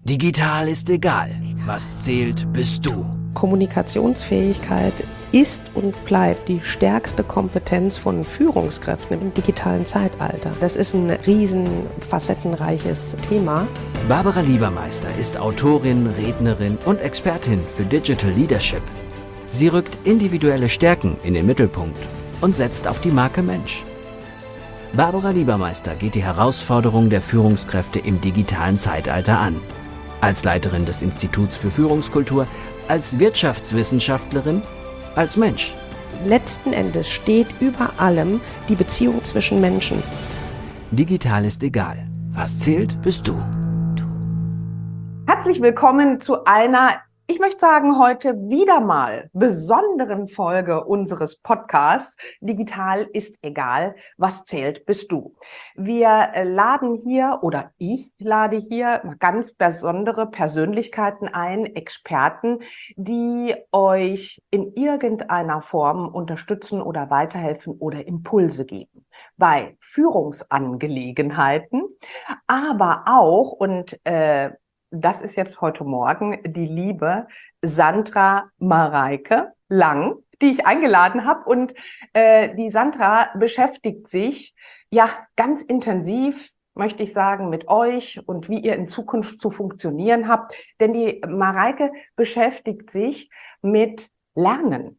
Digital ist egal. Was zählt, bist du. Kommunikationsfähigkeit ist und bleibt die stärkste Kompetenz von Führungskräften im digitalen Zeitalter. Das ist ein riesen facettenreiches Thema. Barbara Liebermeister ist Autorin, Rednerin und Expertin für Digital Leadership. Sie rückt individuelle Stärken in den Mittelpunkt und setzt auf die Marke Mensch. Barbara Liebermeister geht die Herausforderungen der Führungskräfte im digitalen Zeitalter an. Als Leiterin des Instituts für Führungskultur, als Wirtschaftswissenschaftlerin, als Mensch. Letzten Endes steht über allem die Beziehung zwischen Menschen. Digital ist egal. Was zählt, bist du. Herzlich willkommen zu einer, ich möchte sagen, heute wieder mal besonderen Folge unseres Podcasts. Digital ist egal, was zählt, bist du. Wir laden hier, oder ich lade hier ganz besondere Persönlichkeiten ein, Experten, die euch in irgendeiner Form unterstützen oder weiterhelfen oder Impulse geben bei Führungsangelegenheiten, aber auch, und das ist jetzt heute Morgen die liebe Sandra Mareike Lang, die ich eingeladen habe. Und die Sandra beschäftigt sich ja ganz intensiv, möchte ich sagen, mit euch und wie ihr in Zukunft zu funktionieren habt. Denn die Mareike beschäftigt sich mit Lernen.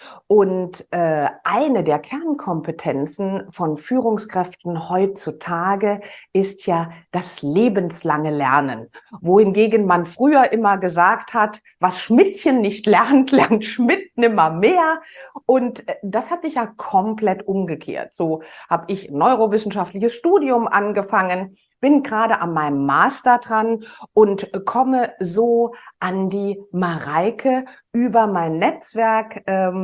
Und eine der Kernkompetenzen von Führungskräften heutzutage ist ja das lebenslange Lernen. Wohingegen man früher immer gesagt hat, was Schmidtchen nicht lernt, lernt Schmidt nimmer mehr. Und das hat sich ja komplett umgekehrt. So habe ich ein neurowissenschaftliches Studium angefangen, bin gerade an meinem Master dran und komme so an die Mareike über mein Netzwerk,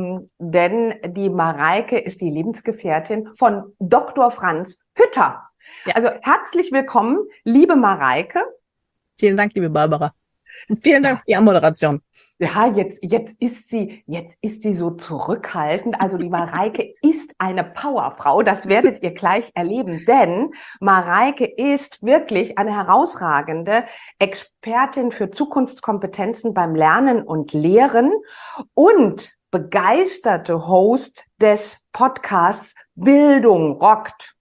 denn die Mareike ist die Lebensgefährtin von Dr. Franz Hütter. Ja. Also herzlich willkommen, liebe Mareike. Vielen Dank, liebe Barbara. Und vielen Dank für die Anmoderation. Ja, jetzt ist sie so zurückhaltend. Also die Mareike ist eine Powerfrau. Das werdet ihr gleich erleben, denn Mareike ist wirklich eine herausragende Expertin für Zukunftskompetenzen beim Lernen und Lehren und begeisterte Host des Podcasts Bildung rockt.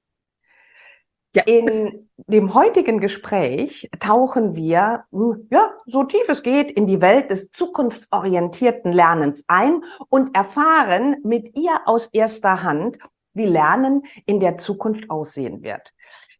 Ja. In dem heutigen Gespräch tauchen wir, so tief es geht, in die Welt des zukunftsorientierten Lernens ein und erfahren mit ihr aus erster Hand, wie Lernen in der Zukunft aussehen wird.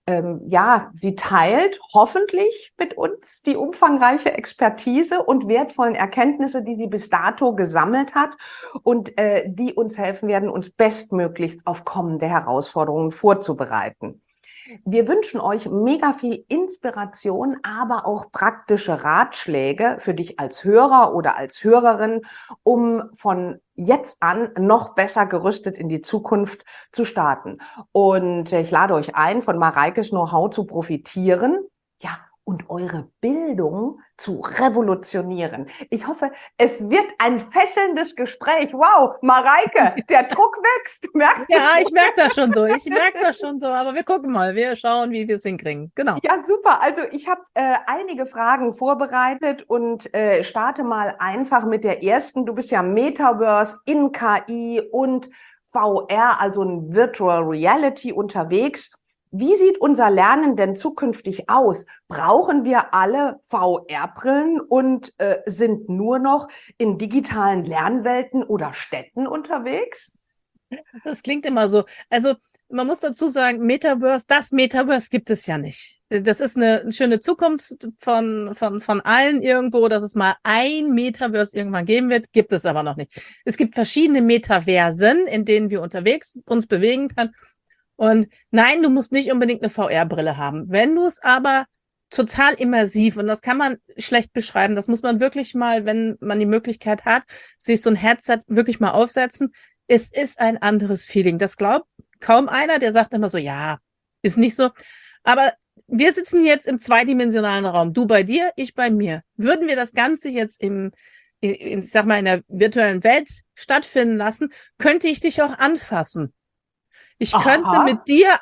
Sie teilt hoffentlich mit uns die umfangreiche Expertise und wertvollen Erkenntnisse, die sie bis dato gesammelt hat und die uns helfen werden, uns bestmöglichst auf kommende Herausforderungen vorzubereiten. Wir wünschen euch mega viel Inspiration, aber auch praktische Ratschläge für dich als Hörer oder als Hörerin, um von jetzt an noch besser gerüstet in die Zukunft zu starten. Und ich lade euch ein, von Mareikes Know-how zu profitieren. Ja, und eure Bildung zu revolutionieren. Ich hoffe, es wird ein fesselndes Gespräch. Wow, Mareike, der Druck wächst. Merkst du? Ja, ich merke das schon so. Aber wir gucken mal. Wir schauen, wie wir es hinkriegen. Genau. Ja, super. Also ich habe einige Fragen vorbereitet und starte mal einfach mit der ersten. Du bist ja Metaverse in KI und VR, also in Virtual Reality unterwegs. Wie sieht unser Lernen denn zukünftig aus? Brauchen wir alle VR-Brillen und sind nur noch in digitalen Lernwelten oder Städten unterwegs? Das klingt immer so. Also man muss dazu sagen, das Metaverse gibt es ja nicht. Das ist eine schöne Zukunft von allen irgendwo, dass es mal ein Metaverse irgendwann geben wird, gibt es aber noch nicht. Es gibt verschiedene Metaversen, in denen wir unterwegs uns bewegen können. Und nein, du musst nicht unbedingt eine VR-Brille haben. Wenn du es aber total immersiv, und das kann man schlecht beschreiben, das muss man wirklich mal, wenn man die Möglichkeit hat, sich so ein Headset wirklich mal aufsetzen. Es ist ein anderes Feeling. Das glaubt kaum einer, der sagt immer so, ja, ist nicht so. Aber wir sitzen jetzt im zweidimensionalen Raum. Du bei dir, ich bei mir. Würden wir das Ganze jetzt in der virtuellen Welt stattfinden lassen, könnte ich dich auch anfassen. Ich könnte mit dir auf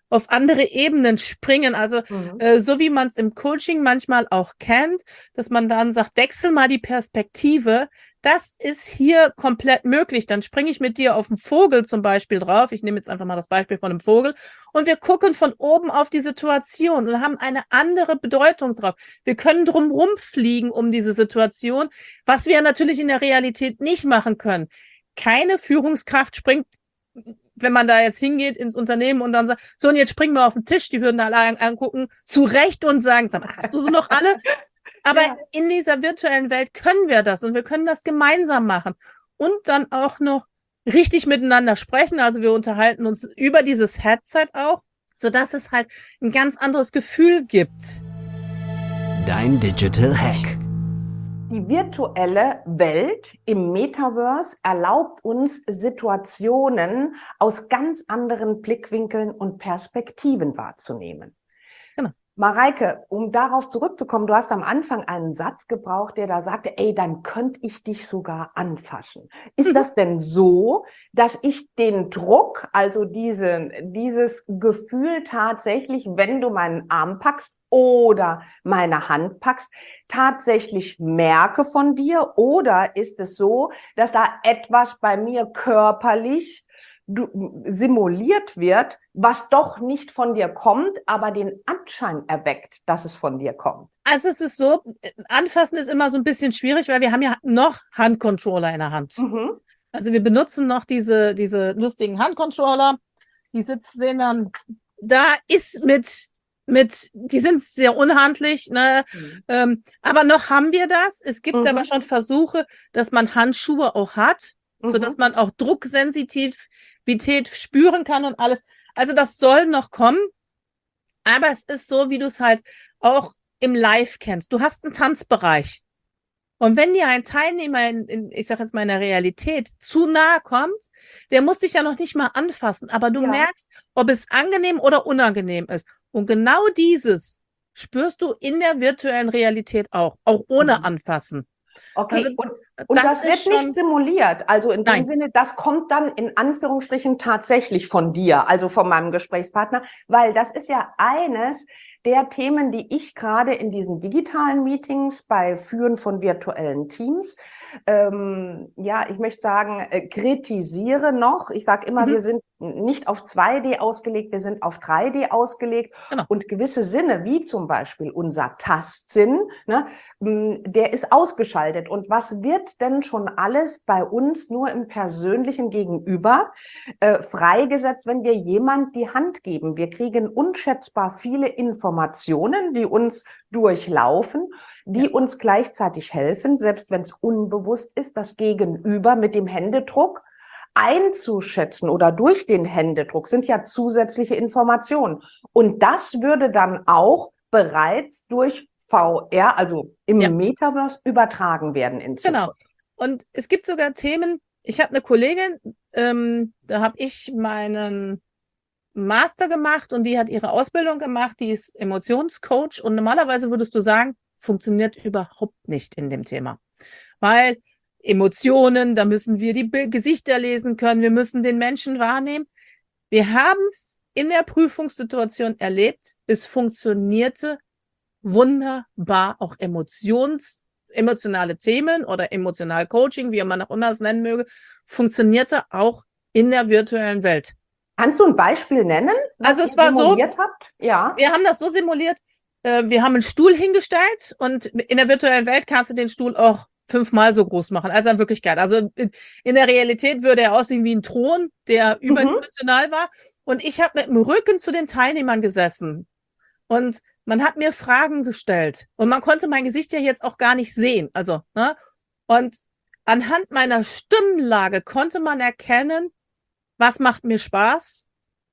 auf andere Ebenen springen. Also so wie man es im Coaching manchmal auch kennt, dass man dann sagt, wechsel mal die Perspektive. Das ist hier komplett möglich. Dann springe ich mit dir auf einen Vogel zum Beispiel drauf. Ich nehme jetzt einfach mal das Beispiel von einem Vogel. Und wir gucken von oben auf die Situation und haben eine andere Bedeutung drauf. Wir können drumherum fliegen um diese Situation, was wir natürlich in der Realität nicht machen können. Keine Führungskraft springt, wenn man da jetzt hingeht ins Unternehmen und dann sagt, so, und jetzt springen wir auf den Tisch, die würden alle angucken, zurecht und sagen, sag mal, hast du sie noch alle? Aber in dieser virtuellen Welt können wir das und wir können das gemeinsam machen und dann auch noch richtig miteinander sprechen. Also wir unterhalten uns über dieses Headset auch, sodass es halt ein ganz anderes Gefühl gibt. Dein Digital Hack. Die virtuelle Welt im Metaverse erlaubt uns, Situationen aus ganz anderen Blickwinkeln und Perspektiven wahrzunehmen. Genau. Mareike, um darauf zurückzukommen, du hast am Anfang einen Satz gebraucht, der da sagte, ey, dann könnte ich dich sogar anfassen. Ist das denn so, dass ich den Druck, also dieses Gefühl tatsächlich, wenn du meinen Arm packst oder meine Hand packst, tatsächlich merke von dir? Oder ist es so, dass da etwas bei mir körperlich simuliert wird, was doch nicht von dir kommt, aber den Anschein erweckt, dass es von dir kommt? Also es ist so, anfassen ist immer so ein bisschen schwierig, weil wir haben ja noch Handcontroller in der Hand. Also wir benutzen noch diese lustigen Handcontroller, die sehen dann, da ist die sind sehr unhandlich, ne? Aber noch haben wir das. Es gibt aber schon Versuche, dass man Handschuhe auch hat, sodass man auch Drucksensitivität spüren kann und alles. Also das soll noch kommen. Aber es ist so, wie du es halt auch im Live kennst. Du hast einen Tanzbereich. Und wenn dir ein Teilnehmer ich sag jetzt mal in der Realität zu nahe kommt, der muss dich ja noch nicht mal anfassen, aber du merkst, ob es angenehm oder unangenehm ist. Und genau dieses spürst du in der virtuellen Realität auch ohne Anfassen. Okay, Also, und das wird nicht simuliert. Also in dem Sinne, das kommt dann in Anführungsstrichen tatsächlich von dir, also von meinem Gesprächspartner, weil das ist ja eines der Themen, die ich gerade in diesen digitalen Meetings bei Führen von virtuellen Teams, ich möchte sagen, kritisiere noch. Ich sage immer, wir sind nicht auf 2D ausgelegt, wir sind auf 3D ausgelegt. Genau. Und gewisse Sinne, wie zum Beispiel unser Tastsinn, ne, der ist ausgeschaltet. Und was wird denn schon alles bei uns nur im persönlichen Gegenüber freigesetzt, wenn wir jemand die Hand geben? Wir kriegen unschätzbar viele Informationen, die uns durchlaufen, die uns gleichzeitig helfen, selbst wenn es unbewusst ist, das Gegenüber mit dem Händedruck einzuschätzen oder durch den Händedruck sind ja zusätzliche Informationen. Und das würde dann auch bereits durch VR, also im Metaverse, übertragen werden in Zukunft. Genau. Und es gibt sogar Themen, ich habe eine Kollegin, da habe ich meinen Master gemacht und die hat ihre Ausbildung gemacht, die ist Emotionscoach und normalerweise würdest du sagen, funktioniert überhaupt nicht in dem Thema. Weil Emotionen, da müssen wir die Gesichter lesen können, wir müssen den Menschen wahrnehmen. Wir haben es in der Prüfungssituation erlebt, es funktionierte wunderbar, auch emotionale Themen oder emotional Coaching, wie man auch immer es nennen möge, funktionierte auch in der virtuellen Welt. Kannst du ein Beispiel nennen, was also es war so, habt? Ja. Wir haben das so simuliert, wir haben einen Stuhl hingestellt und in der virtuellen Welt kannst du den Stuhl auch 5-mal so groß machen, also in Wirklichkeit. Also in der Realität würde er aussehen wie ein Thron, der überdimensional war. Und ich habe mit dem Rücken zu den Teilnehmern gesessen. Und man hat mir Fragen gestellt. Und man konnte mein Gesicht ja jetzt auch gar nicht sehen. Also, ne? Und anhand meiner Stimmlage konnte man erkennen, was macht mir Spaß?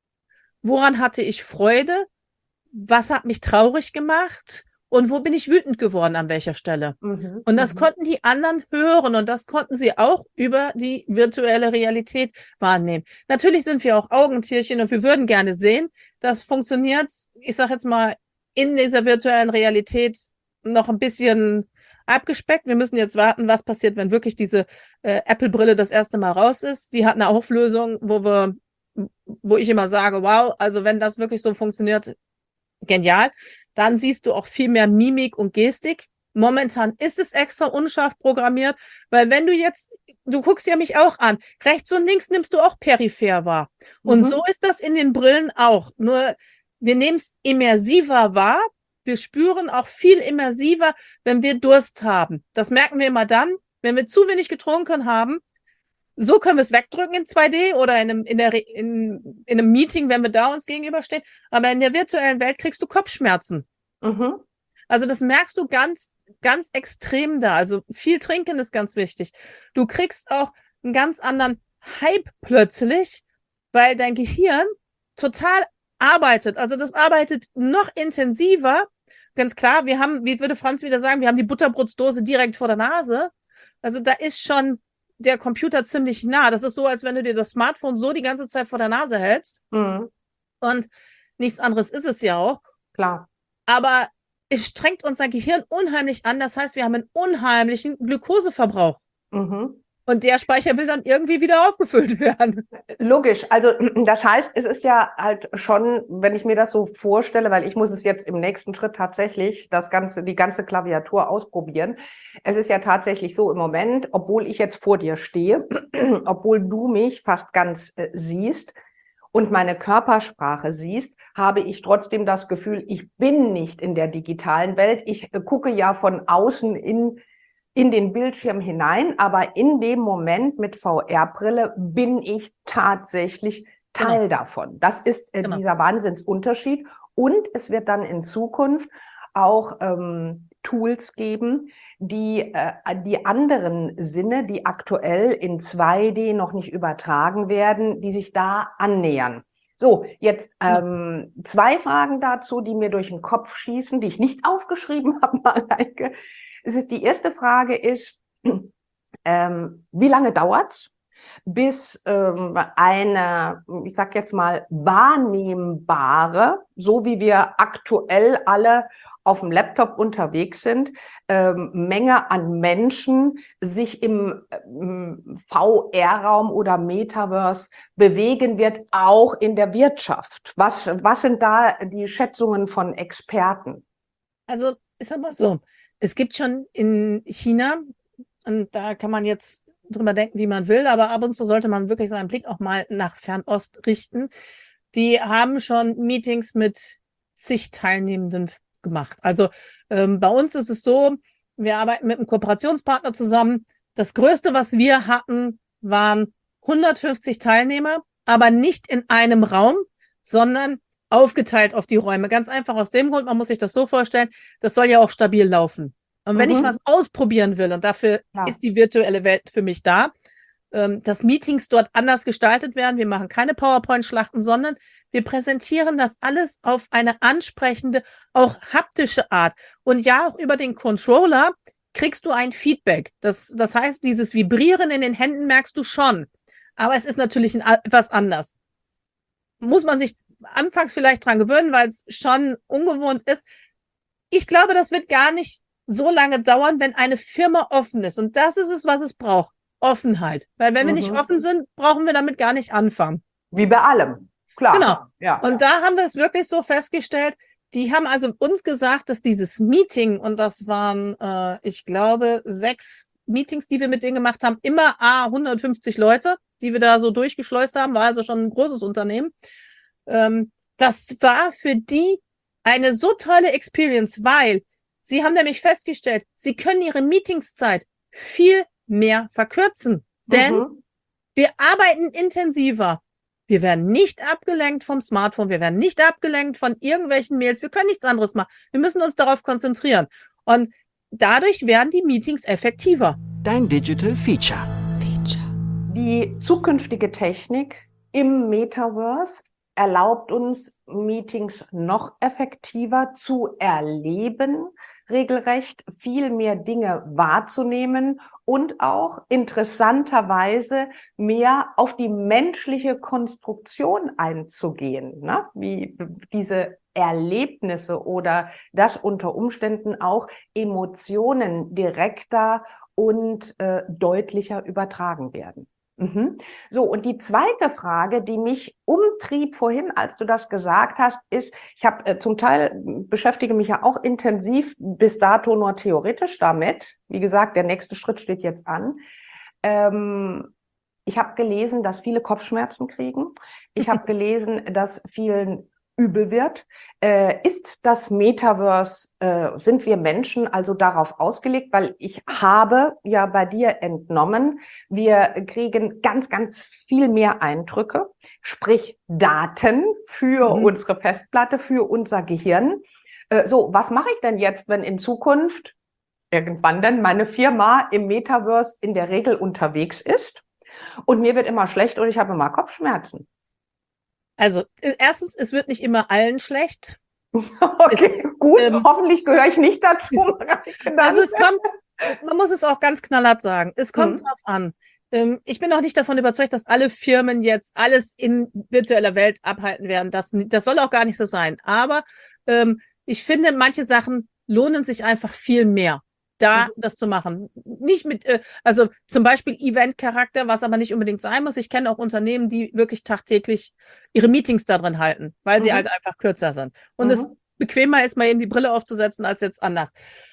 Woran hatte ich Freude? Was hat mich traurig gemacht? Und wo bin ich wütend geworden, an welcher Stelle? Und das konnten die anderen hören und das konnten sie auch über die virtuelle Realität wahrnehmen. Natürlich sind wir auch Augentierchen und wir würden gerne sehen, das funktioniert, ich sage jetzt mal, in dieser virtuellen Realität noch ein bisschen abgespeckt. Wir müssen jetzt warten, was passiert, wenn wirklich diese Apple-Brille das erste Mal raus ist. Die hat eine Auflösung, wo wir wo ich immer sage, wow, also wenn das wirklich so funktioniert, genial. Dann siehst du auch viel mehr Mimik und Gestik. Momentan ist es extra unscharf programmiert, weil wenn du guckst ja mich auch an, rechts und links nimmst du auch peripher wahr. Und so ist das in den Brillen auch. Nur wir nehmen es immersiver wahr. Wir spüren auch viel immersiver, wenn wir Durst haben. Das merken wir immer dann, wenn wir zu wenig getrunken haben. So können wir es wegdrücken in 2D oder in einem Meeting, wenn wir da uns gegenüberstehen. Aber in der virtuellen Welt kriegst du Kopfschmerzen. Mhm. Also das merkst du ganz, ganz extrem da. Also viel trinken ist ganz wichtig. Du kriegst auch einen ganz anderen Hype plötzlich, weil dein Gehirn total arbeitet. Also das arbeitet noch intensiver. Ganz klar, wir haben, wie würde Franz wieder sagen, wir haben die Butterbrotsdose direkt vor der Nase. Also da ist schon der Computer ziemlich nah. Das ist so, als wenn du dir das Smartphone so die ganze Zeit vor der Nase hältst. Mhm. Und nichts anderes ist es ja auch. Klar. Aber es strengt unser Gehirn unheimlich an. Das heißt, wir haben einen unheimlichen Glukoseverbrauch. Mhm. Und der Speicher will dann irgendwie wieder aufgefüllt werden. Logisch. Also das heißt, es ist ja halt schon, wenn ich mir das so vorstelle, weil ich muss es jetzt im nächsten Schritt tatsächlich die ganze Klaviatur ausprobieren. Es ist ja tatsächlich so im Moment, obwohl ich jetzt vor dir stehe, obwohl du mich fast ganz siehst und meine Körpersprache siehst, habe ich trotzdem das Gefühl, ich bin nicht in der digitalen Welt. Ich gucke ja von außen in den Bildschirm hinein, aber in dem Moment mit VR-Brille bin ich tatsächlich Teil davon. Das ist dieser Wahnsinnsunterschied. Und es wird dann in Zukunft auch Tools geben, die die anderen Sinne, die aktuell in 2D noch nicht übertragen werden, die sich da annähern. So, jetzt 2 Fragen dazu, die mir durch den Kopf schießen, die ich nicht aufgeschrieben habe, Mareike. Die erste Frage ist, wie lange dauert's, bis eine, ich sag jetzt mal, wahrnehmbare, so wie wir aktuell alle auf dem Laptop unterwegs sind, Menge an Menschen sich im VR-Raum oder Metaverse bewegen wird, auch in der Wirtschaft. Was sind da die Schätzungen von Experten? Also, ich sag mal so, es gibt schon in China, und da kann man jetzt drüber denken, wie man will, aber ab und zu sollte man wirklich seinen Blick auch mal nach Fernost richten. Die haben schon Meetings mit zig Teilnehmenden gemacht. Also bei uns ist es so, wir arbeiten mit einem Kooperationspartner zusammen. Das Größte, was wir hatten, waren 150 Teilnehmer, aber nicht in einem Raum, sondern aufgeteilt auf die Räume. Ganz einfach aus dem Grund, man muss sich das so vorstellen, das soll ja auch stabil laufen. Und wenn ich was ausprobieren will, und dafür ist die virtuelle Welt für mich da, dass Meetings dort anders gestaltet werden. Wir machen keine PowerPoint-Schlachten, sondern wir präsentieren das alles auf eine ansprechende, auch haptische Art. Und ja, auch über den Controller kriegst du ein Feedback. Das heißt, dieses Vibrieren in den Händen merkst du schon. Aber es ist natürlich etwas anders. Muss man sich anfangs vielleicht dran gewöhnen, weil es schon ungewohnt ist. Ich glaube, das wird gar nicht so lange dauern, wenn eine Firma offen ist. Und das ist es, was es braucht. Offenheit. Weil wenn wir nicht offen sind, brauchen wir damit gar nicht anfangen. Wie bei allem. Klar. Genau. Ja. Und da haben wir es wirklich so festgestellt, die haben also uns gesagt, dass dieses Meeting, und das waren, ich glaube, 6 Meetings, die wir mit denen gemacht haben, immer 150 Leute, die wir da so durchgeschleust haben, war also schon ein großes Unternehmen. Das war für die eine so tolle Experience, weil sie haben nämlich festgestellt, sie können ihre Meetingszeit viel mehr verkürzen, denn wir arbeiten intensiver. Wir werden nicht abgelenkt vom Smartphone, wir werden nicht abgelenkt von irgendwelchen Mails, wir können nichts anderes machen. Wir müssen uns darauf konzentrieren. Und dadurch werden die Meetings effektiver. Dein Digital Feature. Die zukünftige Technik im Metaverse erlaubt uns, Meetings noch effektiver zu erleben, regelrecht viel mehr Dinge wahrzunehmen und auch interessanterweise mehr auf die menschliche Konstruktion einzugehen, ne? Wie diese Erlebnisse oder dass unter Umständen auch Emotionen direkter und deutlicher übertragen werden. Mhm. So, und die zweite Frage, die mich umtrieb vorhin, als du das gesagt hast, ist, ich habe zum Teil beschäftige mich ja auch intensiv bis dato nur theoretisch damit. Wie gesagt, der nächste Schritt steht jetzt an. Ich habe gelesen, dass viele Kopfschmerzen kriegen. Ich habe gelesen, dass vielen übel wird. Ist das Metaverse, sind wir Menschen also darauf ausgelegt? Weil ich habe ja bei dir entnommen, wir kriegen ganz, ganz viel mehr Eindrücke, sprich Daten für unsere Festplatte, für unser Gehirn. So, was mache ich denn jetzt, wenn in Zukunft irgendwann denn meine Firma im Metaverse in der Regel unterwegs ist und mir wird immer schlecht und ich habe immer Kopfschmerzen? Also, erstens, es wird nicht immer allen schlecht. Okay, gut. Hoffentlich gehöre ich nicht dazu. Also es kommt, man muss es auch ganz knallhart sagen, es kommt drauf an. Ich bin auch nicht davon überzeugt, dass alle Firmen jetzt alles in virtueller Welt abhalten werden. Das soll auch gar nicht so sein. Aber ich finde, manche Sachen lohnen sich einfach viel mehr, das zu machen. Nicht mit, also zum Beispiel Event-Charakter, was aber nicht unbedingt sein muss. Ich kenne auch Unternehmen, die wirklich tagtäglich ihre Meetings da drin halten, weil sie halt einfach kürzer sind. Und es bequemer ist, mal eben die Brille aufzusetzen, als jetzt anders.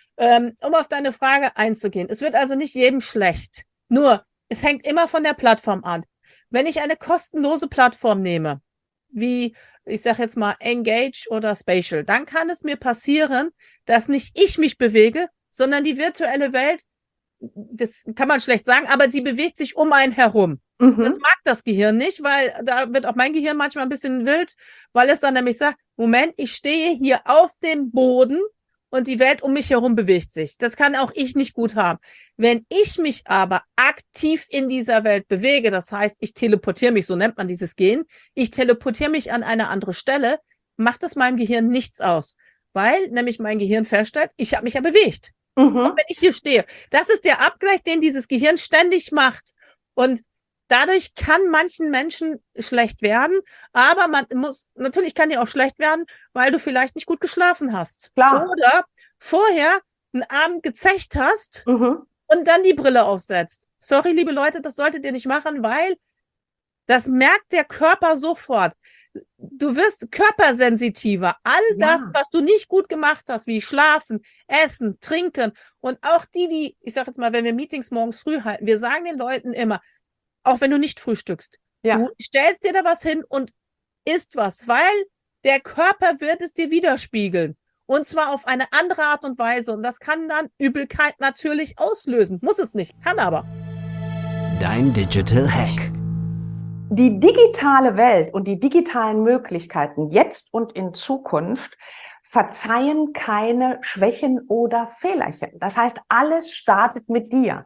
Um auf deine Frage einzugehen. Es wird also nicht jedem schlecht. Nur, es hängt immer von der Plattform an. Wenn ich eine kostenlose Plattform nehme, wie, ich sage jetzt mal, Engage oder Spatial, dann kann es mir passieren, dass nicht ich mich bewege, sondern die virtuelle Welt, das kann man schlecht sagen, aber sie bewegt sich um einen herum. Das mag das Gehirn nicht, weil da wird auch mein Gehirn manchmal ein bisschen wild, weil es dann nämlich sagt, Moment, ich stehe hier auf dem Boden und die Welt um mich herum bewegt sich. Das kann auch ich nicht gut haben. Wenn ich mich aber aktiv in dieser Welt bewege, das heißt, ich teleportiere mich, so nennt man dieses Gehen, ich teleportiere mich an eine andere Stelle, macht es meinem Gehirn nichts aus, weil nämlich mein Gehirn feststellt, ich habe mich ja bewegt. Und wenn ich hier stehe, das ist der Abgleich, den dieses Gehirn ständig macht. Und dadurch kann manchen Menschen schlecht werden, aber natürlich kann dir auch schlecht werden, weil du vielleicht nicht gut geschlafen hast. Klar. Oder vorher einen Abend gezecht hast und dann die Brille aufsetzt. Sorry, liebe Leute, das solltet ihr nicht machen, weil das merkt der Körper sofort. Du wirst körpersensitiver. All das, was du nicht gut gemacht hast, wie schlafen, essen, trinken und auch ich sag jetzt mal, wenn wir Meetings morgens früh halten, wir sagen den Leuten immer, auch wenn du nicht frühstückst, du stellst dir da was hin und isst was, weil der Körper wird es dir widerspiegeln. Und zwar auf eine andere Art und Weise. Und das kann dann Übelkeit natürlich auslösen. Muss es nicht, kann aber. Dein Digital Hack. Die digitale Welt und die digitalen Möglichkeiten jetzt und in Zukunft verzeihen keine Schwächen oder Fehlerchen. Das heißt, alles startet mit dir.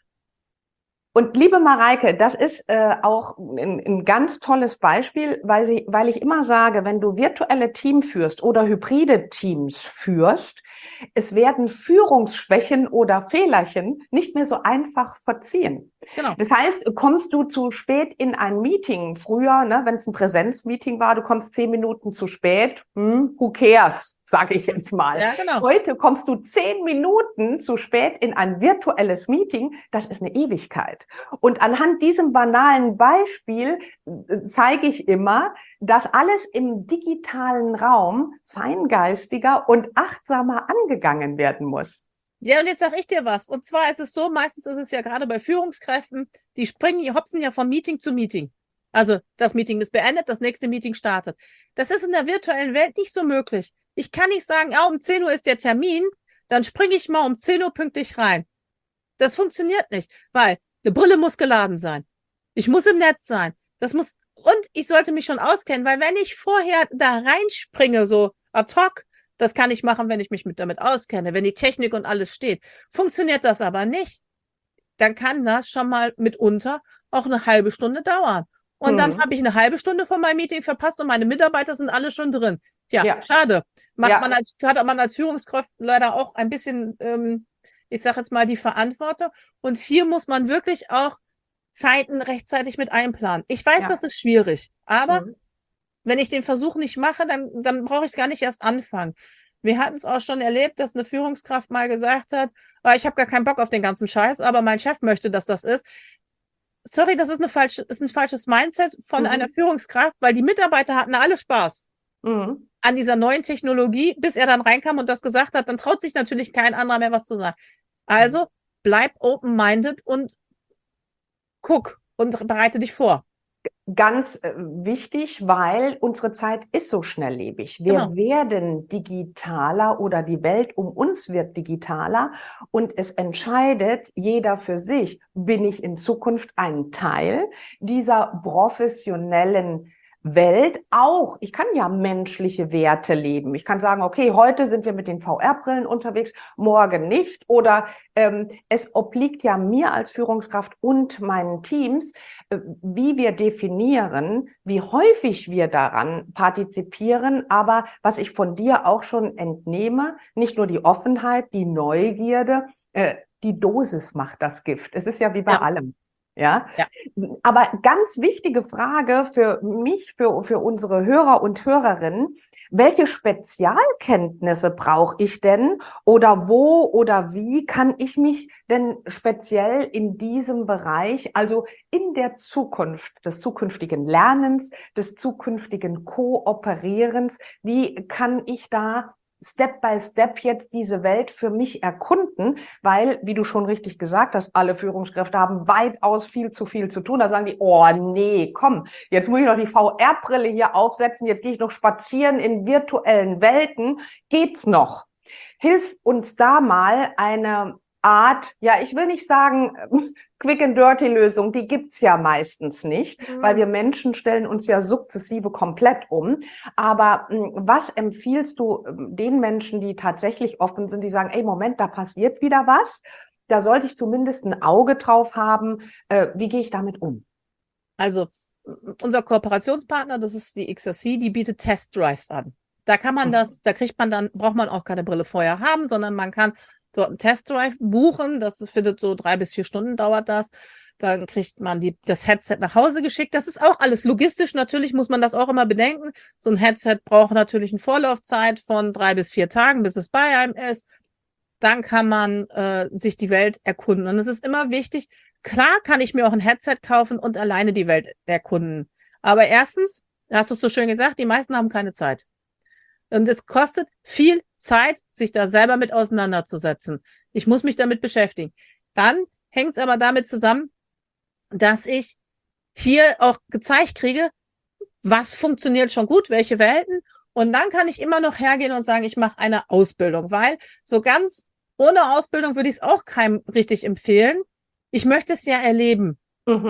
Und liebe Mareike, das ist auch ein ganz tolles Beispiel, weil ich immer sage, wenn du virtuelle Teams führst oder hybride Teams führst, es werden Führungsschwächen oder Fehlerchen nicht mehr so einfach verziehen. Genau. Das heißt, kommst du zu spät in ein Meeting, früher, ne, wenn es ein Präsenzmeeting war, du kommst 10 Minuten zu spät, who cares, sage ich jetzt mal. Ja, genau. Heute kommst du 10 Minuten zu spät in ein virtuelles Meeting, das ist eine Ewigkeit. Und anhand diesem banalen Beispiel zeige ich immer, dass alles im digitalen Raum feingeistiger und achtsamer angegangen werden muss. Ja, und jetzt sage ich dir was. Und zwar ist es so, meistens ist es ja gerade bei Führungskräften, die hopsen ja von Meeting zu Meeting. Also das Meeting ist beendet, das nächste Meeting startet. Das ist in der virtuellen Welt nicht so möglich. Ich kann nicht sagen, ja, um 10 Uhr ist der Termin, dann springe ich mal um 10 Uhr pünktlich rein. Das funktioniert nicht, weil eine Brille muss geladen sein. Ich muss im Netz sein. Und ich sollte mich schon auskennen, weil wenn ich vorher da reinspringe, so ad hoc, das kann ich machen, wenn ich mich damit auskenne, wenn die Technik und alles steht. Funktioniert das aber nicht, dann kann das schon mal mitunter auch eine halbe Stunde dauern. Und dann habe ich eine halbe Stunde von meinem Meeting verpasst und meine Mitarbeiter sind alle schon drin. Ja. Schade. Hat man als Führungskraft leider auch ein bisschen, ich sage jetzt mal, die Verantwortung. Und hier muss man wirklich auch Zeiten rechtzeitig mit einplanen. Ich weiß, das ist schwierig, aber wenn ich den Versuch nicht mache, dann brauche ich es gar nicht erst anfangen. Wir hatten es auch schon erlebt, dass eine Führungskraft mal gesagt hat, ich habe gar keinen Bock auf den ganzen Scheiß, aber mein Chef möchte, dass das ist. sorry, das ist ein falsches Mindset von einer Führungskraft, weil die Mitarbeiter hatten alle Spaß an dieser neuen Technologie, bis er dann reinkam und das gesagt hat, dann traut sich natürlich kein anderer mehr was zu sagen. Also bleib open-minded und guck und bereite dich vor. Ganz wichtig, weil unsere Zeit ist so schnelllebig. Wir Genau. werden digitaler oder die Welt um uns wird digitaler und es entscheidet jeder für sich, bin ich in Zukunft ein Teil dieser professionellen Welt auch. Ich kann ja menschliche Werte leben. Ich kann sagen, okay, heute sind wir mit den VR-Brillen unterwegs, morgen nicht. Oder es obliegt ja mir als Führungskraft und meinen Teams, wie wir definieren, wie häufig wir daran partizipieren. Aber was ich von dir auch schon entnehme, nicht nur die Offenheit, die Neugierde, die Dosis macht das Gift. Es ist ja wie bei allem. Ja? Aber ganz wichtige Frage für mich, für unsere Hörer und Hörerinnen: Welche Spezialkenntnisse brauche ich denn oder wo oder wie kann ich mich denn speziell in diesem Bereich, also in der Zukunft des zukünftigen Lernens, des zukünftigen Kooperierens, wie kann ich da Step by Step jetzt diese Welt für mich erkunden, weil, wie du schon richtig gesagt hast, alle Führungskräfte haben weitaus viel zu tun. Da sagen die, oh nee, komm, jetzt muss ich noch die VR-Brille hier aufsetzen, jetzt gehe ich noch spazieren in virtuellen Welten. Geht's noch? Hilf uns da mal eine Art, ja, ich will nicht sagen Quick-and-Dirty-Lösung, die gibt's ja meistens nicht, weil wir Menschen stellen uns ja sukzessive komplett um. Aber was empfiehlst du den Menschen, die tatsächlich offen sind, die sagen, ey, Moment, da passiert wieder was, da sollte ich zumindest ein Auge drauf haben, wie gehe ich damit um? Also, unser Kooperationspartner, das ist die XRC, die bietet Test-Drives an. Da kann man braucht man auch keine Brille vorher haben, sondern man kann dort einen Test-Drive buchen. Das findet so 3 bis 4 Stunden dauert das. Dann kriegt man das Headset nach Hause geschickt. Das ist auch alles logistisch. Natürlich muss man das auch immer bedenken. So ein Headset braucht natürlich eine Vorlaufzeit von 3 bis 4 Tagen, bis es bei einem ist. Dann kann man sich die Welt erkunden. Und es ist immer wichtig, klar kann ich mir auch ein Headset kaufen und alleine die Welt erkunden. Aber erstens, hast du es so schön gesagt, die meisten haben keine Zeit. Und es kostet viel Zeit, sich da selber mit auseinanderzusetzen. Ich muss mich damit beschäftigen. Dann hängt es aber damit zusammen, dass ich hier auch gezeigt kriege, was funktioniert schon gut, welche Welten. Und dann kann ich immer noch hergehen und sagen, ich mache eine Ausbildung, weil so ganz ohne Ausbildung würde ich es auch keinem richtig empfehlen. Ich möchte es ja erleben.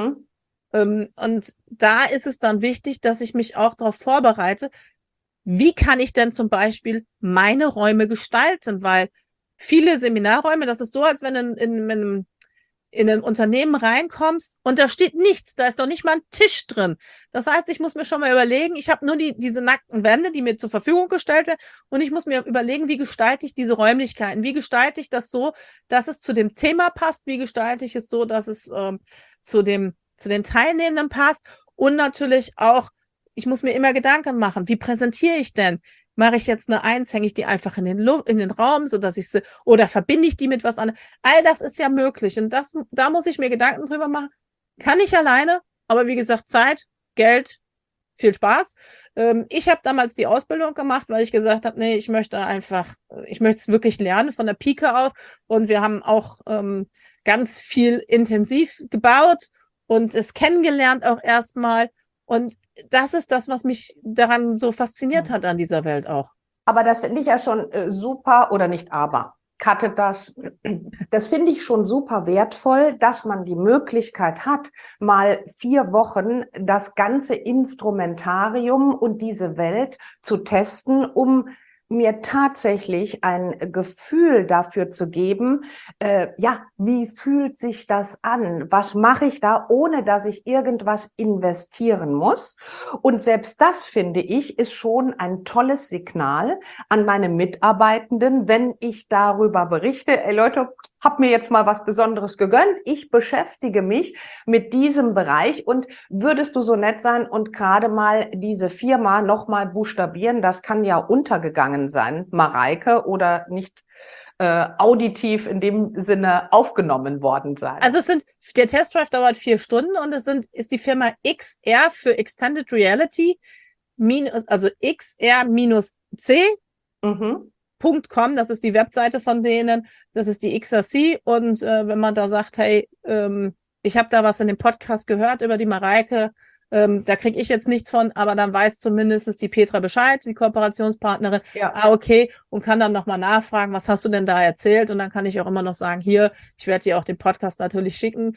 Und da ist es dann wichtig, dass ich mich auch darauf vorbereite, wie kann ich denn zum Beispiel meine Räume gestalten? Weil viele Seminarräume, das ist so, als wenn du in ein Unternehmen reinkommst und da steht nichts, da ist noch nicht mal ein Tisch drin. Das heißt, ich muss mir schon mal überlegen, ich habe nur diese nackten Wände, die mir zur Verfügung gestellt werden und ich muss mir überlegen, wie gestalte ich diese Räumlichkeiten? Wie gestalte ich das so, dass es zu dem Thema passt? Wie gestalte ich es so, dass es zu den Teilnehmenden passt? Und natürlich auch, ich muss mir immer Gedanken machen, wie präsentiere ich denn? Mache ich jetzt eine Eins, hänge ich die einfach in den Raum, so dass ich sie, oder verbinde ich die mit was anderem? All das ist ja möglich und da muss ich mir Gedanken drüber machen. Kann ich alleine, aber wie gesagt, Zeit, Geld, viel Spaß. Ich habe damals die Ausbildung gemacht, weil ich gesagt habe, nee, ich möchte es wirklich lernen von der Pike auf und wir haben auch ganz viel intensiv gebaut und es kennengelernt auch erstmal. Und das ist das, was mich daran so fasziniert hat an dieser Welt auch. Aber das finde ich ja schon super, oder nicht aber, cuttet das. Das finde ich schon super wertvoll, dass man die Möglichkeit hat, mal 4 Wochen das ganze Instrumentarium und diese Welt zu testen, um mir tatsächlich ein Gefühl dafür zu geben, wie fühlt sich das an? Was mache ich da, ohne dass ich irgendwas investieren muss? Und selbst das, finde ich, ist schon ein tolles Signal an meine Mitarbeitenden, wenn ich darüber berichte, ey Leute, hab mir jetzt mal was Besonderes gegönnt. Ich beschäftige mich mit diesem Bereich und würdest du so nett sein und gerade mal diese Firma nochmal buchstabieren? Das kann ja untergegangen sein, Mareike, oder nicht auditiv in dem Sinne aufgenommen worden sein? Also der Testdrive dauert 4 Stunden und ist die Firma XR für Extended Reality, also XR-C.com, das ist die Webseite von denen, das ist die XRC und wenn man da sagt, hey, ich habe da was in dem Podcast gehört über die Mareike, da kriege ich jetzt nichts von, aber dann weiß zumindest die Petra Bescheid, die Kooperationspartnerin, okay, und kann dann nochmal nachfragen, was hast du denn da erzählt? Und dann kann ich auch immer noch sagen, hier, ich werde dir auch den Podcast natürlich schicken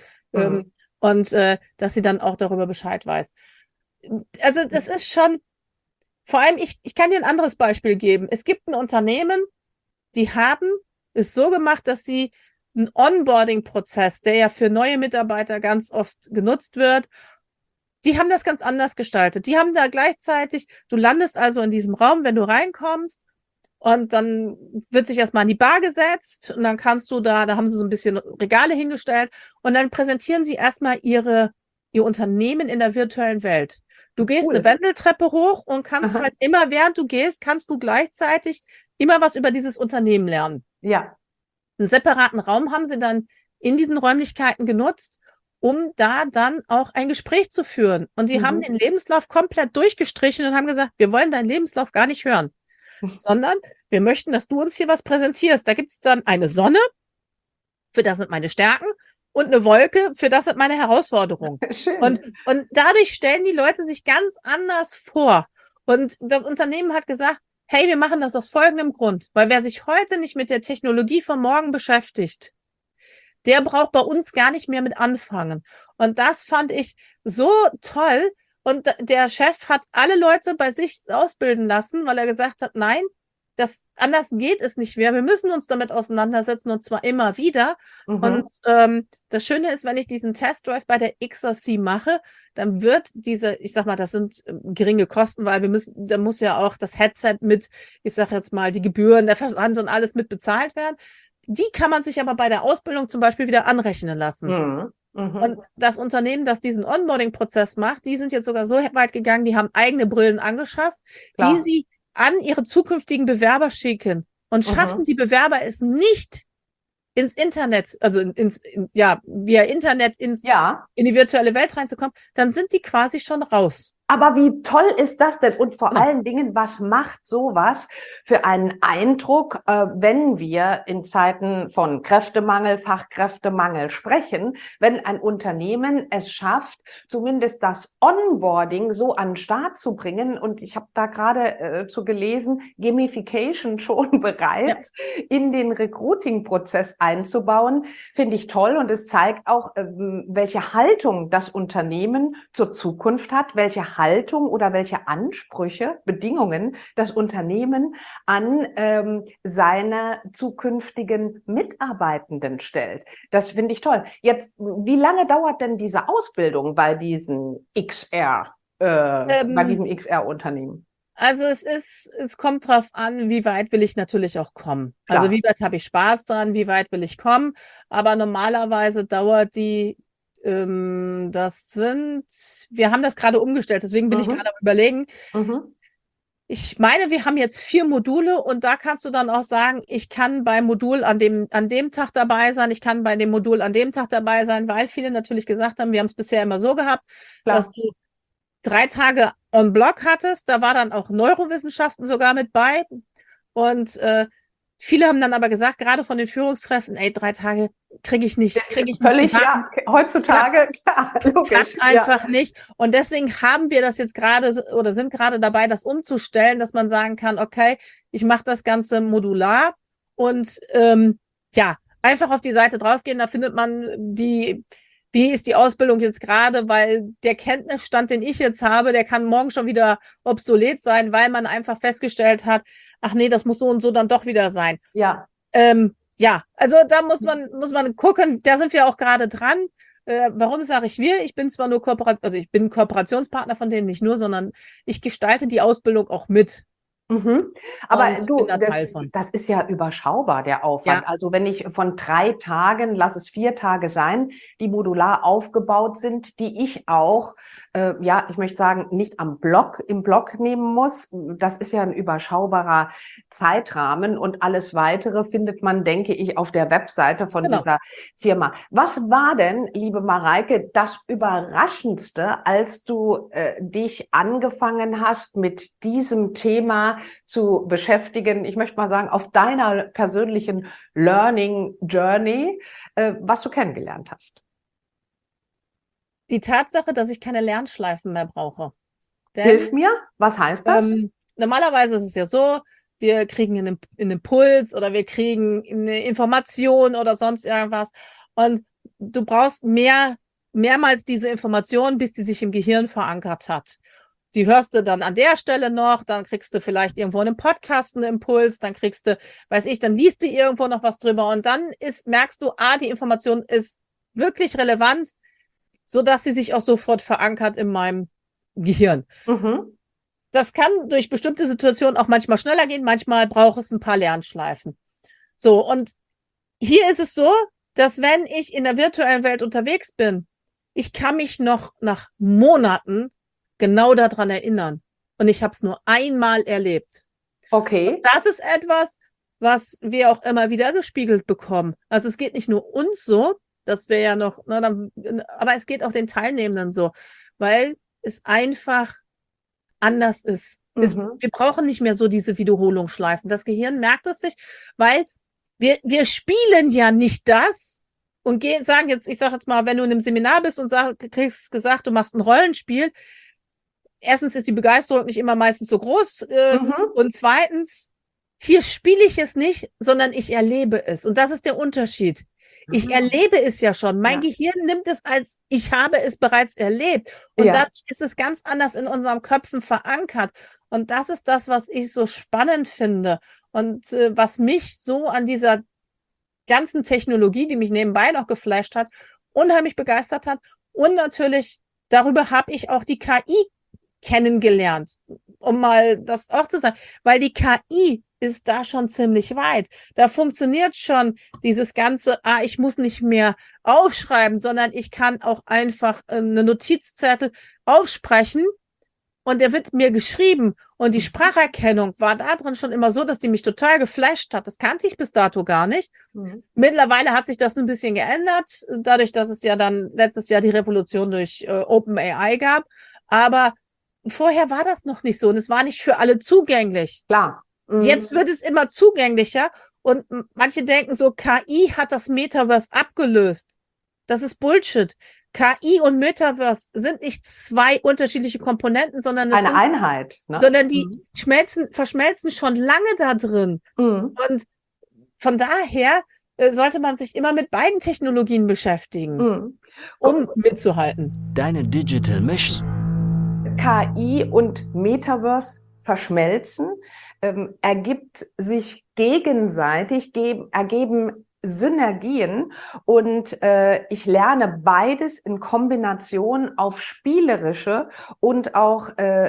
und dass sie dann auch darüber Bescheid weiß. Also das ist schon, vor allem, ich kann dir ein anderes Beispiel geben. Es gibt ein Unternehmen, die haben es so gemacht, dass sie einen Onboarding-Prozess, der ja für neue Mitarbeiter ganz oft genutzt wird, die haben das ganz anders gestaltet. Die haben da gleichzeitig, du landest also in diesem Raum, wenn du reinkommst, und dann wird sich erstmal an die Bar gesetzt und dann kannst du da haben sie so ein bisschen Regale hingestellt und dann präsentieren sie erstmal ihr Unternehmen in der virtuellen Welt. Du gehst eine Wendeltreppe hoch und kannst halt immer, während du gehst, kannst du gleichzeitig immer was über dieses Unternehmen lernen. Ja. Einen separaten Raum haben sie dann in diesen Räumlichkeiten genutzt, um da dann auch ein Gespräch zu führen. Und die haben den Lebenslauf komplett durchgestrichen und haben gesagt, wir wollen deinen Lebenslauf gar nicht hören, sondern wir möchten, dass du uns hier was präsentierst. Da gibt es dann eine Sonne, für das sind meine Stärken, und eine Wolke, für das sind meine Herausforderungen. Schön. Und dadurch stellen die Leute sich ganz anders vor. Und das Unternehmen hat gesagt, hey, wir machen das aus folgendem Grund, weil wer sich heute nicht mit der Technologie von morgen beschäftigt, der braucht bei uns gar nicht mehr mit anfangen. Und das fand ich so toll. Und der Chef hat alle Leute bei sich ausbilden lassen, weil er gesagt hat, nein, anders geht es nicht mehr. Wir müssen uns damit auseinandersetzen und zwar immer wieder. Und das Schöne ist, wenn ich diesen Testdrive bei der XRC mache, dann wird ich sag mal, das sind geringe Kosten, weil da muss ja auch das Headset mit, ich sag jetzt mal, die Gebühren, der Versand und alles mit bezahlt werden. Die kann man sich aber bei der Ausbildung zum Beispiel wieder anrechnen lassen. Und das Unternehmen, das diesen Onboarding-Prozess macht, die sind jetzt sogar so weit gegangen, die haben eigene Brillen angeschafft, die sie an ihre zukünftigen Bewerber schicken und schaffen die Bewerber es nicht ins Internet, also via Internet in die virtuelle Welt reinzukommen, dann sind die quasi schon raus. Aber wie toll ist das denn? Und vor allen Dingen, was macht sowas für einen Eindruck, wenn wir in Zeiten von Kräftemangel, Fachkräftemangel sprechen, wenn ein Unternehmen es schafft, zumindest das Onboarding so an den Start zu bringen. Und ich habe da gerade zu gelesen, Gamification schon bereits in den Recruiting-Prozess einzubauen, finde ich toll. Und es zeigt auch, welche Haltung das Unternehmen zur Zukunft hat, welche Haltung oder welche Ansprüche, Bedingungen das Unternehmen an seine zukünftigen Mitarbeitenden stellt. Das finde ich toll. Jetzt, wie lange dauert denn diese Ausbildung bei diesen bei diesem XR-Unternehmen? Also es kommt drauf an, wie weit will ich natürlich auch kommen. Klar. Also wie weit habe ich Spaß dran, wie weit will ich kommen. Aber normalerweise dauert wir haben das gerade umgestellt, deswegen bin ich gerade am Überlegen. Ich meine, wir haben jetzt 4 Module und da kannst du dann auch sagen, ich kann beim Modul an dem Tag dabei sein, ich kann bei dem Modul an dem Tag dabei sein, weil viele natürlich gesagt haben, wir haben es bisher immer so gehabt, dass du 3 Tage on Block hattest, da war dann auch Neurowissenschaften sogar mit bei und viele haben dann aber gesagt, gerade von den Führungskräften, 3 Tage kriege ich nicht. Völlig, heutzutage, klar, logisch. Einfach nicht. Und deswegen haben wir das jetzt gerade oder sind gerade dabei, das umzustellen, dass man sagen kann, okay, ich mache das Ganze modular und einfach auf die Seite draufgehen, da findet man wie ist die Ausbildung jetzt gerade, weil der Kenntnisstand, den ich jetzt habe, der kann morgen schon wieder obsolet sein, weil man einfach festgestellt hat, ach nee, das muss so und so dann doch wieder sein. Also da muss man gucken, da sind wir auch gerade dran. Warum sage ich wir? Ich bin zwar nur ich bin Kooperationspartner von denen nicht nur, sondern ich gestalte die Ausbildung auch mit. Mhm. Aber Und ich du, bin da Teil von. das ist ja überschaubar, der Aufwand. Ja, Also wenn ich von 3 Tagen, lass es 4 Tage sein, die modular aufgebaut sind, die ich auch, ja, ich möchte sagen, nicht im Block nehmen muss. Das ist ja ein überschaubarer Zeitrahmen und alles Weitere findet man, denke ich, auf der Webseite von genau. dieser Firma. Was war denn, liebe Mareike, das Überraschendste, als du dich angefangen hast, mit diesem Thema zu beschäftigen? Ich möchte mal sagen, auf deiner persönlichen Learning Journey, was du kennengelernt hast. Die Tatsache, dass ich keine Lernschleifen mehr brauche. Hilf Denn mir, was heißt das? normalerweise ist es ja so, wir kriegen einen Impuls oder wir kriegen eine Information oder sonst irgendwas. Und du brauchst mehrmals diese Information, bis die sich im Gehirn verankert hat. Die hörst du dann an der Stelle noch, dann kriegst du vielleicht irgendwo in einem Podcast einen Impuls, dann kriegst du, weiß ich, dann liest du irgendwo noch was drüber und dann merkst du, die Information ist wirklich relevant, sodass sie sich auch sofort verankert in meinem Gehirn. Mhm. Das kann durch bestimmte Situationen auch manchmal schneller gehen, manchmal braucht es ein paar Lernschleifen. So, und hier ist es so, dass wenn ich in der virtuellen Welt unterwegs bin, ich kann mich noch nach Monaten genau daran erinnern. Und ich habe es nur einmal erlebt. Okay. Das ist etwas, was wir auch immer wieder gespiegelt bekommen. Also es geht nicht nur uns so, dass wir ja noch, aber es geht auch den Teilnehmenden so, weil es einfach anders ist. Wir brauchen nicht mehr so diese Wiederholungsschleifen. Das Gehirn merkt es sich, weil wir spielen ja nicht das und sagen jetzt, ich sage jetzt mal, wenn du in einem Seminar bist und kriegst gesagt, du machst ein Rollenspiel, erstens ist die Begeisterung nicht immer meistens so groß und zweitens, hier spiele ich es nicht, sondern ich erlebe es. Und das ist der Unterschied. Ich erlebe es ja schon. Mein Gehirn nimmt es als, ich habe es bereits erlebt. Und dadurch ist es ganz anders in unseren Köpfen verankert. Und das ist das, was ich so spannend finde. Und was mich so an dieser ganzen Technologie, die mich nebenbei noch geflasht hat, unheimlich begeistert hat. Und natürlich, darüber habe ich auch die KI kennengelernt, um mal das auch zu sagen. Weil die KI ist da schon ziemlich weit. Da funktioniert schon dieses ganze, ich muss nicht mehr aufschreiben, sondern ich kann auch einfach eine Notizzettel aufsprechen und der wird mir geschrieben. Und die Spracherkennung war da drin schon immer so, dass die mich total geflasht hat. Das kannte ich bis dato gar nicht. Mittlerweile hat sich das ein bisschen geändert, dadurch, dass es ja dann letztes Jahr die Revolution durch OpenAI gab. Aber vorher war das noch nicht so und es war nicht für alle zugänglich. Klar. Jetzt wird es immer zugänglicher und manche denken so, KI hat das Metaverse abgelöst. Das ist Bullshit. KI und Metaverse sind nicht zwei unterschiedliche Komponenten, sondern eine Einheit. Ne? Sondern die verschmelzen schon lange da drin. Und von daher sollte man sich immer mit beiden Technologien beschäftigen, um mitzuhalten. Deine Digital Mission. KI und Metaverse verschmelzen, ergibt sich gegenseitig, ergeben Synergien und ich lerne beides in Kombination auf spielerische und auch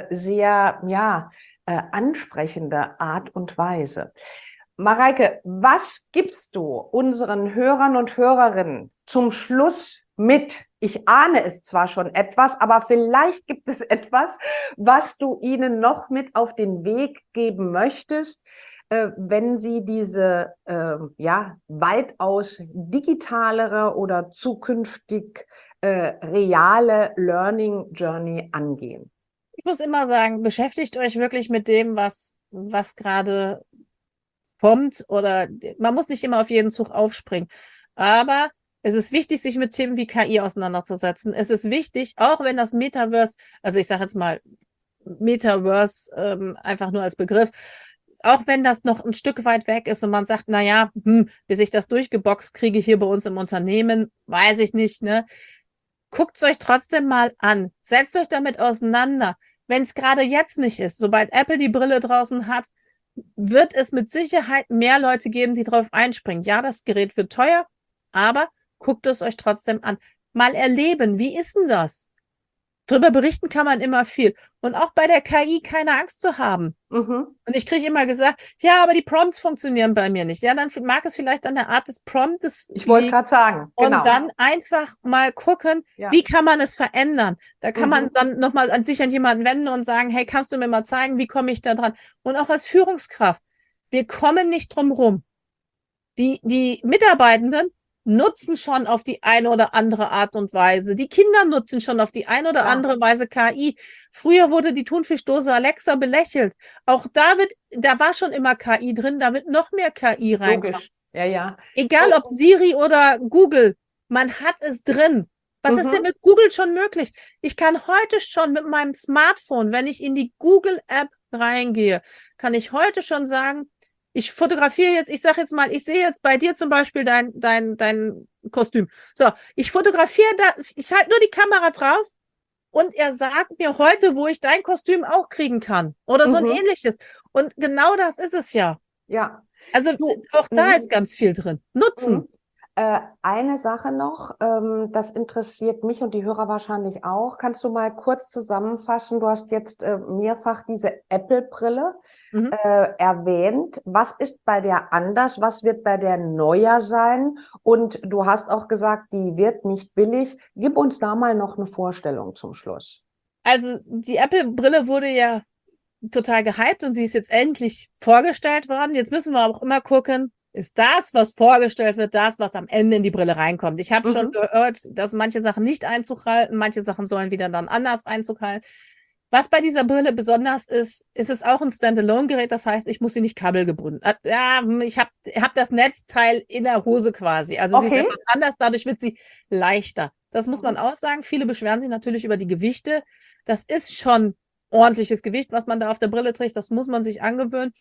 sehr ansprechende Art und Weise. Mareike, was gibst du unseren Hörern und Hörerinnen zum Schluss mit? Ich ahne es zwar schon etwas, aber vielleicht gibt es etwas, was du ihnen noch mit auf den Weg geben möchtest, wenn sie diese weitaus digitalere oder zukünftig reale Learning Journey angehen. Ich muss immer sagen, beschäftigt euch wirklich mit dem, was gerade kommt, oder man muss nicht immer auf jeden Zug aufspringen, aber es ist wichtig, sich mit Themen wie KI auseinanderzusetzen. Es ist wichtig, auch wenn das Metaverse, also ich sage jetzt mal Metaverse einfach nur als Begriff, auch wenn das noch ein Stück weit weg ist und man sagt, bis ich das durchgeboxt kriege hier bei uns im Unternehmen, weiß ich nicht, ne? Guckt es euch trotzdem mal an. Setzt euch damit auseinander. Wenn es gerade jetzt nicht ist, sobald Apple die Brille draußen hat, wird es mit Sicherheit mehr Leute geben, die drauf einspringen. Ja, das Gerät wird teuer, aber guckt es euch trotzdem an. Mal erleben, wie ist denn das? Drüber berichten kann man immer viel. Und auch bei der KI keine Angst zu haben. Mhm. Und ich kriege immer gesagt, ja, aber die Prompts funktionieren bei mir nicht. Ja, dann mag es vielleicht an der Art des Promptes Ich wollte liegen. gerade sagen, genau. Und dann einfach mal gucken, Ja. wie kann man es verändern? Da kann man Mhm. dann nochmal sich an jemanden wenden und sagen, hey, kannst du mir mal zeigen, wie komme ich da dran? Und auch als Führungskraft, wir kommen nicht drum rum. Die Mitarbeitenden nutzen schon auf die eine oder andere Art und Weise. Die Kinder nutzen schon auf die eine oder Ja. andere Weise KI. Früher wurde die Thunfischdose Alexa belächelt. Auch da war schon immer KI drin, da wird noch mehr KI reinkommen. Logisch. Ja, ja. Egal ob Siri oder Google, man hat es drin. Was ist denn mit Google schon möglich? Ich kann heute schon mit meinem Smartphone, wenn ich in die Google-App reingehe, kann ich heute schon sagen, ich fotografiere jetzt, ich sage jetzt mal, ich sehe jetzt bei dir zum Beispiel dein Kostüm. So, ich fotografiere das, ich halte nur die Kamera drauf und er sagt mir heute, wo ich dein Kostüm auch kriegen kann. Oder so ein ähnliches. Und genau das ist es ja. Ja. Also auch da ist ganz viel drin. Nutzen. Eine Sache noch, das interessiert mich und die Hörer wahrscheinlich auch. Kannst du mal kurz zusammenfassen? Du hast jetzt mehrfach diese Apple-Brille erwähnt. Was ist bei der anders? Was wird bei der neuer sein? Und du hast auch gesagt, die wird nicht billig. Gib uns da mal noch eine Vorstellung zum Schluss. Also die Apple-Brille wurde ja total gehypt und sie ist jetzt endlich vorgestellt worden. Jetzt müssen wir auch immer gucken, ist das, was vorgestellt wird, das, was am Ende in die Brille reinkommt. Ich habe schon gehört, dass manche Sachen nicht Einzug halten, manche Sachen sollen wieder dann anders Einzug halten. Was bei dieser Brille besonders ist, ist es auch ein Standalone-Gerät, das heißt, ich muss sie nicht kabelgebunden. Ja, ich hab das Netzteil in der Hose quasi. Also sie ist etwas anders, dadurch wird sie leichter. Das muss man auch sagen. Viele beschweren sich natürlich über die Gewichte. Das ist schon ordentliches Gewicht, was man da auf der Brille trägt. Das muss man sich angewöhnen.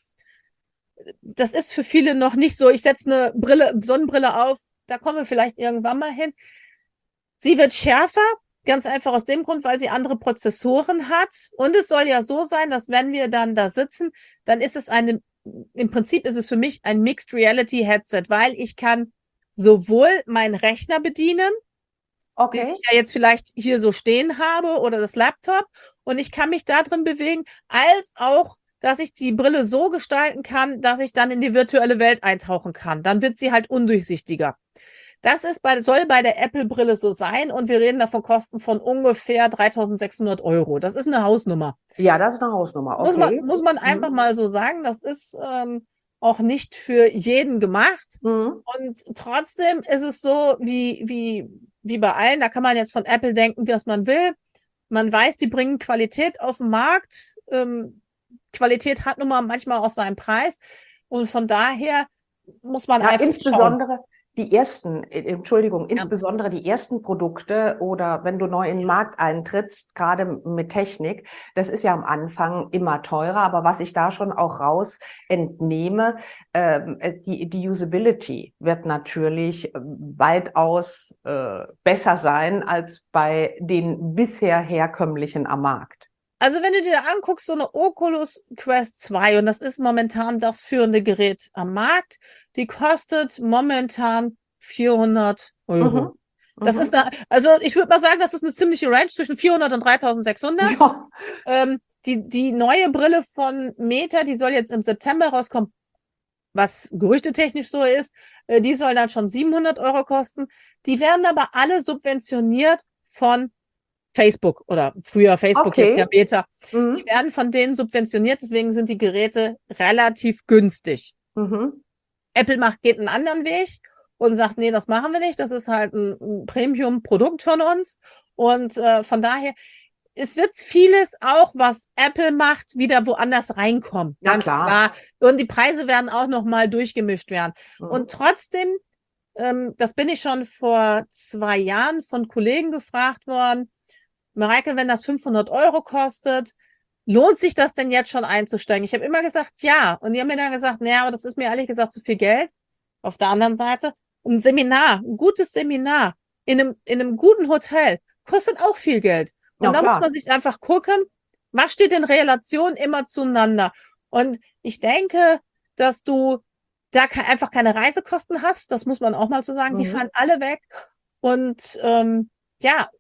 Das ist für viele noch nicht so, ich setze eine Sonnenbrille auf, da kommen wir vielleicht irgendwann mal hin. Sie wird schärfer, ganz einfach aus dem Grund, weil sie andere Prozessoren hat. Und es soll ja so sein, dass wenn wir dann da sitzen, dann ist es im Prinzip ist es für mich ein Mixed Reality Headset, weil ich kann sowohl meinen Rechner bedienen, den ich ja jetzt vielleicht hier so stehen habe, oder das Laptop, und ich kann mich da drin bewegen, als auch dass ich die Brille so gestalten kann, dass ich dann in die virtuelle Welt eintauchen kann. Dann wird sie halt undurchsichtiger. Das soll bei der Apple-Brille so sein und wir reden da von Kosten von ungefähr 3.600 €. Das ist eine Hausnummer. Ja, das ist eine Hausnummer, okay. Muss man einfach mal so sagen, das ist auch nicht für jeden gemacht. Und trotzdem ist es so, wie bei allen, da kann man jetzt von Apple denken, was man will. Man weiß, die bringen Qualität auf den Markt. Qualität hat nun mal manchmal auch seinen Preis. Und von daher muss man einfach insbesondere insbesondere die ersten Produkte oder wenn du neu in den Markt eintrittst, gerade mit Technik, das ist ja am Anfang immer teurer, aber was ich da schon auch raus entnehme, die Usability wird natürlich weitaus besser sein als bei den bisher herkömmlichen am Markt. Also wenn du dir anguckst, so eine Oculus Quest 2, und das ist momentan das führende Gerät am Markt, die kostet momentan 400 €. Das ist also ich würde mal sagen, das ist eine ziemliche Range zwischen 400 und 3.600. Ja. Die neue Brille von Meta, die soll jetzt im September rauskommen, was gerüchtetechnisch so ist, die soll dann schon 700 € kosten. Die werden aber alle subventioniert von Facebook oder früher Facebook, jetzt ja Meta. Die werden von denen subventioniert, deswegen sind die Geräte relativ günstig. Apple geht einen anderen Weg und sagt, nee, das machen wir nicht, das ist halt ein Premium-Produkt von uns und von daher, es wird vieles auch, was Apple macht, wieder woanders reinkommen. Ganz klar. Und die Preise werden auch nochmal durchgemischt werden. Und trotzdem, das bin ich schon vor 2 Jahren von Kollegen gefragt worden, Mareike, wenn das 500 € kostet, lohnt sich das denn jetzt schon einzusteigen? Ich habe immer gesagt, ja. Und die haben mir dann gesagt, naja, aber das ist mir ehrlich gesagt zu viel Geld. Auf der anderen Seite, ein gutes Seminar in einem guten Hotel kostet auch viel Geld. Und da muss man sich einfach gucken, was steht in Relation immer zueinander. Und ich denke, dass du da einfach keine Reisekosten hast. Das muss man auch mal so sagen. Die fallen alle weg. Und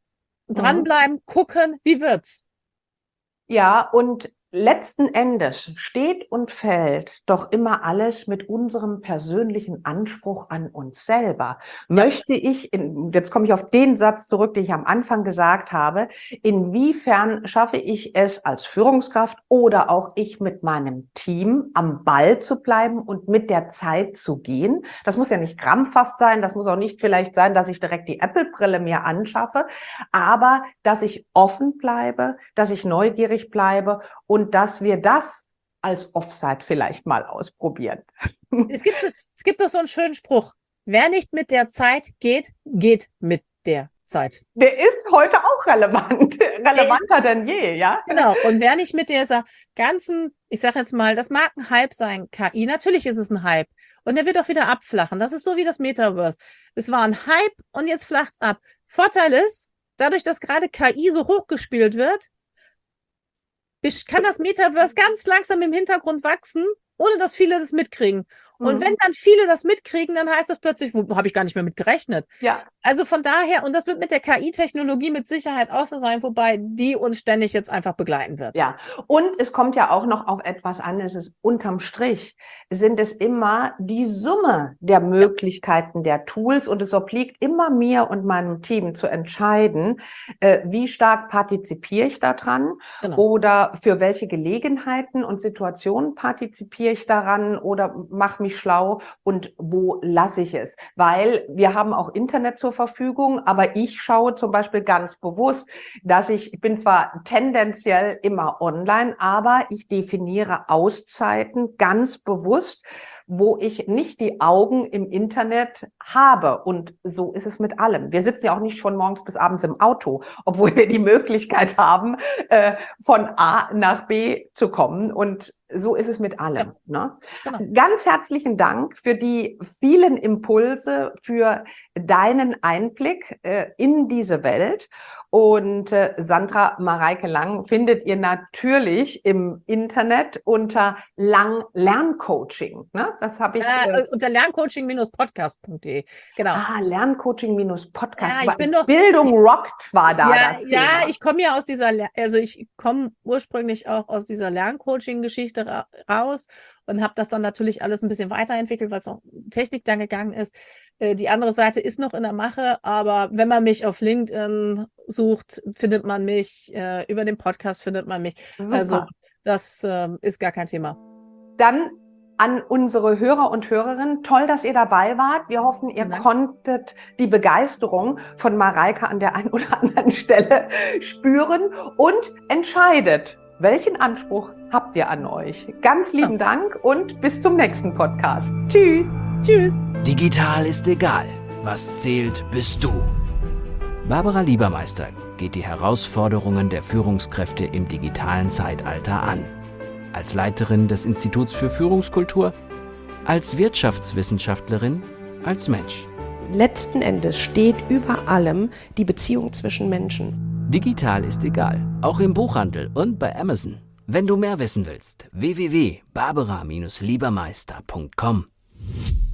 dranbleiben, gucken, wie wird's? Ja, und letzten Endes steht und fällt doch immer alles mit unserem persönlichen Anspruch an uns selber. Möchte ich, jetzt komme ich auf den Satz zurück, den ich am Anfang gesagt habe, inwiefern schaffe ich es als Führungskraft oder auch ich mit meinem Team am Ball zu bleiben und mit der Zeit zu gehen? Das muss ja nicht krampfhaft sein, das muss auch nicht vielleicht sein, dass ich direkt die Apple-Brille mir anschaffe, aber dass ich offen bleibe, dass ich neugierig bleibe und dass wir das als Offside vielleicht mal ausprobieren. Es gibt doch so einen schönen Spruch. Wer nicht mit der Zeit geht, geht mit der Zeit. Der ist heute auch relevant. Relevanter denn je, ja? Genau. Und wer nicht mit dieser ganzen, ich sage jetzt mal, das mag ein Hype sein, KI. Natürlich ist es ein Hype. Und der wird auch wieder abflachen. Das ist so wie das Metaverse. Es war ein Hype und jetzt flacht's ab. Vorteil ist, dadurch, dass gerade KI so hochgespielt wird, kann das Metaverse ganz langsam im Hintergrund wachsen, ohne dass viele das mitkriegen. Und wenn dann viele das mitkriegen, dann heißt das plötzlich, wo habe ich gar nicht mehr mit gerechnet. Ja. Also von daher, und das wird mit der KI-Technologie mit Sicherheit auch so sein, wobei die uns ständig jetzt einfach begleiten wird. Ja, und es kommt ja auch noch auf etwas an, es ist unterm Strich, sind es immer die Summe der Möglichkeiten der Tools und es obliegt immer mir und meinem Team zu entscheiden, wie stark partizipiere ich daran oder für welche Gelegenheiten und Situationen partizipiere ich daran oder mache mich schlau und wo lasse ich es? Weil wir haben auch Internet zur Verfügung, aber ich schaue zum Beispiel ganz bewusst, dass ich bin zwar tendenziell immer online, aber ich definiere Auszeiten ganz bewusst, wo ich nicht die Augen im Internet habe. Und so ist es mit allem. Wir sitzen ja auch nicht von morgens bis abends im Auto, obwohl wir die Möglichkeit haben, von A nach B zu kommen. Und so ist es mit allem. Ja. Ne? Genau. Ganz herzlichen Dank für die vielen Impulse, für deinen Einblick in diese Welt. Und Sandra Mareike Lang findet ihr natürlich im Internet unter Lang Lerncoaching. Ne? Das habe ich unter lerncoaching-podcast.de. Genau. Lerncoaching-podcast. Ja, ich bin doch, Bildung rockt war da ja, das Thema. Ja, ich komme ja aus ich komme ursprünglich auch aus dieser Lerncoaching-Geschichte raus und habe das dann natürlich alles ein bisschen weiterentwickelt, weil es auch Technik dann gegangen ist. Die andere Seite ist noch in der Mache, aber wenn man mich auf LinkedIn sucht, findet man mich, über den Podcast findet man mich. Super. Also das ist gar kein Thema. Dann an unsere Hörer und Hörerinnen, toll, dass ihr dabei wart. Wir hoffen, ihr konntet die Begeisterung von Mareike an der einen oder anderen Stelle spüren und entscheidet, welchen Anspruch habt ihr an euch. Ganz lieben Dank und bis zum nächsten Podcast. Tschüss. Tschüss. Digital ist egal. Was zählt, bist du. Barbara Liebermeister geht die Herausforderungen der Führungskräfte im digitalen Zeitalter an. Als Leiterin des Instituts für Führungskultur, als Wirtschaftswissenschaftlerin, als Mensch. Letzten Endes steht über allem die Beziehung zwischen Menschen. Digital ist egal, auch im Buchhandel und bei Amazon. Wenn du mehr wissen willst, www.barbara-liebermeister.com.